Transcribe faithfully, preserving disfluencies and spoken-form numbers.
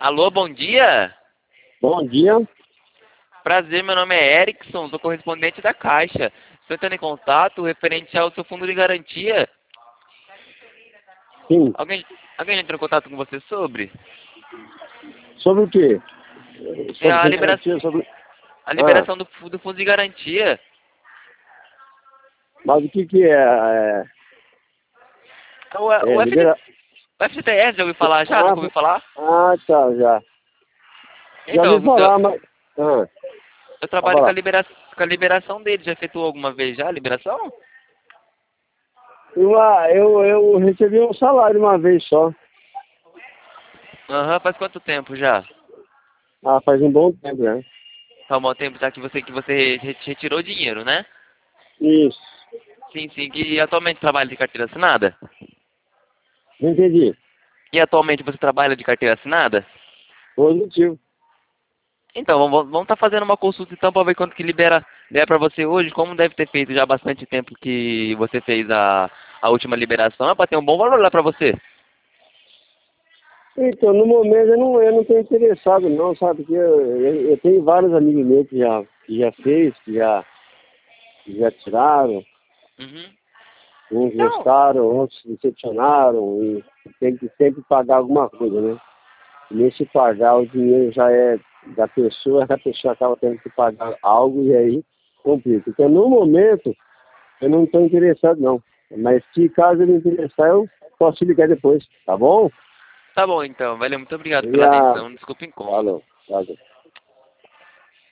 Alô, bom dia. Bom dia. Prazer, meu nome é Erickson, sou correspondente da Caixa. Estou entrando em contato referente ao seu fundo de garantia. Sim. Alguém, alguém já entrou em contato com você sobre? Sobre o quê? É Sobre a, sem libera garantia, sobre... a Ah, liberação do, fu- do fundo de garantia. mas o que que é? É, O, é o, FG, libera... o F G T S, já ouviu falar? Já? Ah, Nunca ouviu falar? ah, tá, já. Já ouvi Então, eu, falar, mas... Ah, eu pode trabalho com a, falar. libera, com a liberação dele. Já efetuou alguma vez já a liberação? Eu, ah, eu, eu recebi um salário uma vez só. Aham, faz quanto tempo já? Ah, faz um bom tempo, né? Faz um bom tempo já que você, que você re- retirou dinheiro, né? Isso. Sim, sim. E atualmente trabalha de carteira assinada? Não entendi. E atualmente você trabalha de carteira assinada? Positivo. Então, vamos vamos estar fazendo uma consulta então para ver quanto que libera, libera para você hoje. Como deve ter feito já bastante tempo que você fez a, a última liberação, é para ter um bom valor lá para você. Então, no momento eu não, eu não estou interessado não, sabe? Porque eu, eu, eu tenho vários amigos meus que já, que já fez, que já, que já tiraram. Uhum. Uns Não. gostaram, outros decepcionaram e tem que sempre pagar alguma coisa, né? E nesse pagar o dinheiro já é da pessoa, a pessoa acaba tendo que pagar algo e aí complica. Então, no momento, eu não estou interessado não. Mas se caso eu me interessar, eu posso te ligar depois, tá bom? Tá bom então, valeu, muito obrigado pela Obrigado. atenção. Desculpa o incômodo. Falou. Valeu.